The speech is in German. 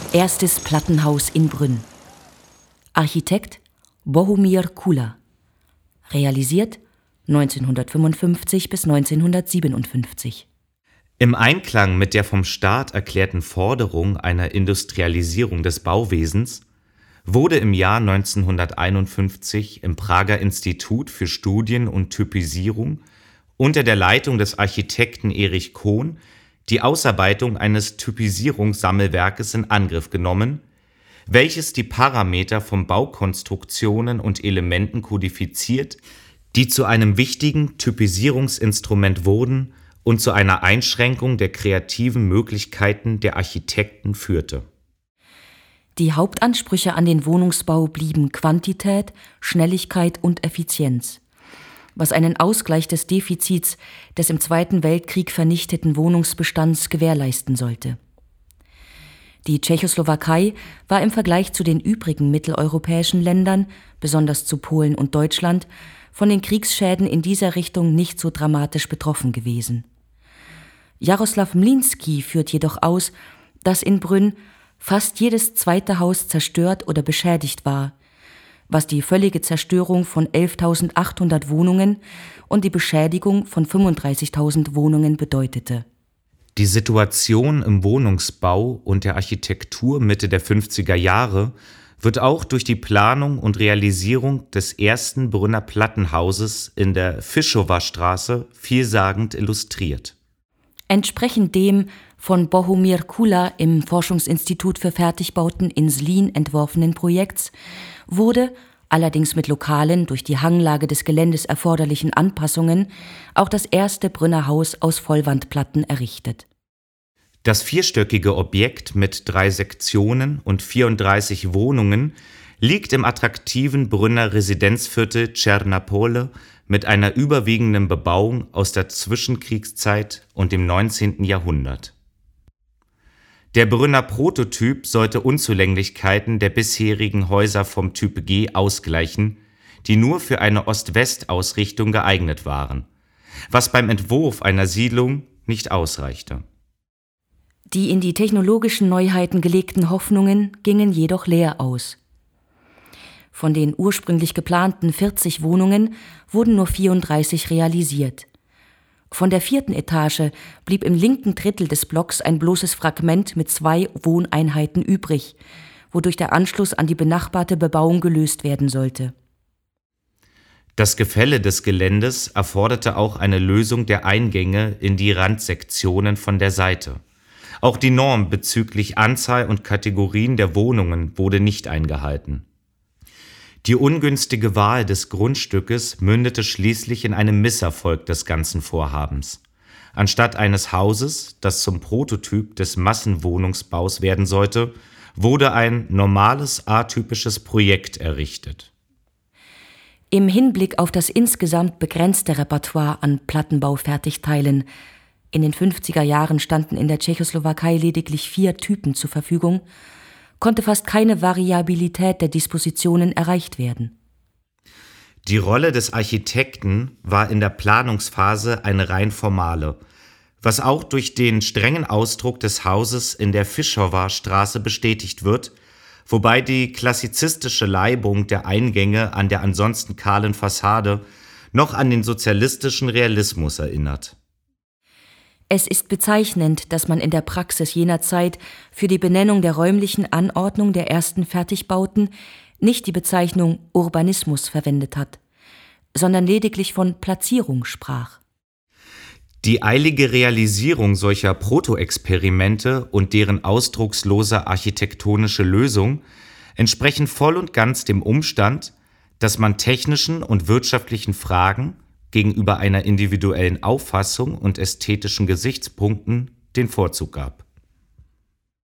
Erstes Plattenhaus in Brünn. Architekt Bohumir Kula. Realisiert 1955 bis 1957. Im Einklang mit der vom Staat erklärten Forderung einer Industrialisierung des Bauwesens wurde im Jahr 1951 im Prager Institut für Studien und Typisierung unter der Leitung des Architekten Erich Kohn die Ausarbeitung eines Typisierungssammelwerkes in Angriff genommen, welches die Parameter von Baukonstruktionen und Elementen kodifiziert, die zu einem wichtigen Typisierungsinstrument wurden und zu einer Einschränkung der kreativen Möglichkeiten der Architekten führte. Die Hauptansprüche an den Wohnungsbau blieben Quantität, Schnelligkeit und Effizienz, was einen Ausgleich des Defizits des im Zweiten Weltkrieg vernichteten Wohnungsbestands gewährleisten sollte. Die Tschechoslowakei war im Vergleich zu den übrigen mitteleuropäischen Ländern, besonders zu Polen und Deutschland, von den Kriegsschäden in dieser Richtung nicht so dramatisch betroffen gewesen. Jaroslaw Mlynski führt jedoch aus, dass in Brünn fast jedes zweite Haus zerstört oder beschädigt war, was die völlige Zerstörung von 11.800 Wohnungen und die Beschädigung von 35.000 Wohnungen bedeutete. Die Situation im Wohnungsbau und der Architektur Mitte der 50er Jahre wird auch durch die Planung und Realisierung des ersten Brünner Plattenhauses in der Fischower-Straße vielsagend illustriert. Entsprechend dem von Bohumir Kula im Forschungsinstitut für Fertigbauten in Zlín entworfenen Projekts wurde, allerdings mit lokalen, durch die Hanglage des Geländes erforderlichen Anpassungen, auch das erste Brünner Haus aus Vollwandplatten errichtet. Das vierstöckige Objekt mit 3 Sektionen und 34 Wohnungen liegt im attraktiven Brünner Residenzviertel Tschernapole mit einer überwiegenden Bebauung aus der Zwischenkriegszeit und dem 19. Jahrhundert. Der Brünner Prototyp sollte Unzulänglichkeiten der bisherigen Häuser vom Typ G ausgleichen, die nur für eine Ost-West-Ausrichtung geeignet waren, was beim Entwurf einer Siedlung nicht ausreichte. Die in die technologischen Neuheiten gelegten Hoffnungen gingen jedoch leer aus. Von den ursprünglich geplanten 40 Wohnungen wurden nur 34 realisiert. Von der 4. Etage blieb im linken Drittel des Blocks ein bloßes Fragment mit 2 Wohneinheiten übrig, wodurch der Anschluss an die benachbarte Bebauung gelöst werden sollte. Das Gefälle des Geländes erforderte auch eine Lösung der Eingänge in die Randsektionen von der Seite. Auch die Norm bezüglich Anzahl und Kategorien der Wohnungen wurde nicht eingehalten. Die ungünstige Wahl des Grundstückes mündete schließlich in einem Misserfolg des ganzen Vorhabens. Anstatt eines Hauses, das zum Prototyp des Massenwohnungsbaus werden sollte, wurde ein normales atypisches Projekt errichtet. Im Hinblick auf das insgesamt begrenzte Repertoire an Plattenbaufertigteilen – in den 50er Jahren standen in der Tschechoslowakei lediglich 4 Typen zur Verfügung – konnte fast keine Variabilität der Dispositionen erreicht werden. Die Rolle des Architekten war in der Planungsphase eine rein formale, was auch durch den strengen Ausdruck des Hauses in der Fischower Straße bestätigt wird, wobei die klassizistische Leibung der Eingänge an der ansonsten kahlen Fassade noch an den sozialistischen Realismus erinnert. Es ist bezeichnend, dass man in der Praxis jener Zeit für die Benennung der räumlichen Anordnung der ersten Fertigbauten nicht die Bezeichnung Urbanismus verwendet hat, sondern lediglich von Platzierung sprach. Die eilige Realisierung solcher Protoexperimente und deren ausdruckslose architektonische Lösung entsprechen voll und ganz dem Umstand, dass man technischen und wirtschaftlichen Fragen gegenüber einer individuellen Auffassung und ästhetischen Gesichtspunkten den Vorzug gab.